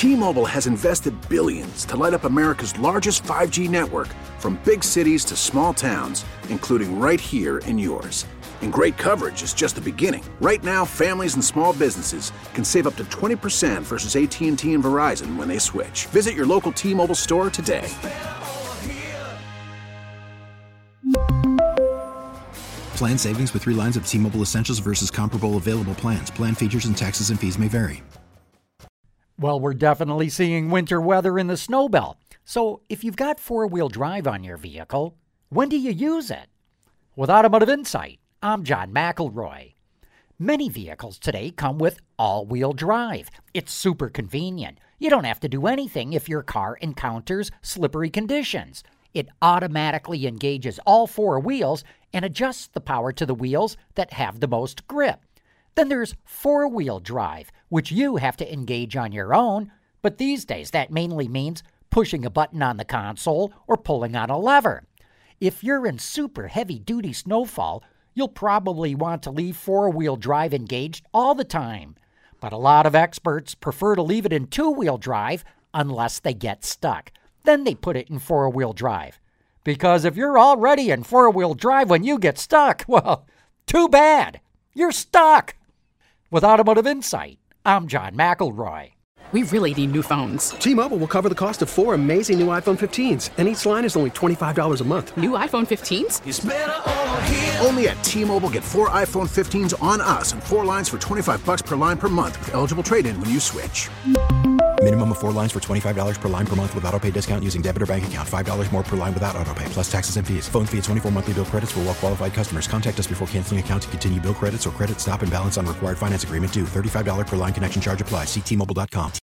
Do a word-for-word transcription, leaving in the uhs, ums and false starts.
T-Mobile has invested billions to light up America's largest five G network, from big cities to small towns, including right here in yours. And great coverage is just the beginning. Right now, families and small businesses can save up to twenty percent versus A T and T and Verizon when they switch. Visit your local T-Mobile store today. Plan savings with three lines of T-Mobile Essentials versus comparable available plans. Plan features and taxes and fees may vary. Well, we're definitely seeing winter weather in the snow belt. So if you've got four-wheel drive on your vehicle, when do you use it? With Automotive Insight, I'm John McElroy. Many vehicles today come with all-wheel drive. It's super convenient. You don't have to do anything if your car encounters slippery conditions. It automatically engages all four wheels and adjusts the power to the wheels that have the most grip. Then there's four-wheel drive, which you have to engage on your own, but these days that mainly means pushing a button on the console or pulling on a lever. If you're in super heavy-duty snowfall, you'll probably want to leave four-wheel drive engaged all the time. But a lot of experts prefer to leave it in two-wheel drive unless they get stuck. Then they put it in four-wheel drive. Because if you're already in four-wheel drive when you get stuck, well, too bad. You're stuck. With Automotive Insight, I'm John McElroy. We really need new phones. T-Mobile will cover the cost of four amazing new iPhone fifteens, and each line is only twenty-five dollars a month. New iPhone fifteens? It's better over here. Only at T-Mobile, get four iPhone fifteens on us and four lines for twenty-five dollars per line per month with eligible trade-in when you switch. Minimum of four lines for twenty-five dollars per line per month with autopay discount using debit or bank account. five dollars more per line without autopay, plus taxes and fees. Phone fee at twenty-four monthly bill credits for well-qualified customers. Contact us before canceling account to continue bill credits or credit stop and balance on required finance agreement due. thirty-five dollars per line connection charge applies. See T Mobile dot com.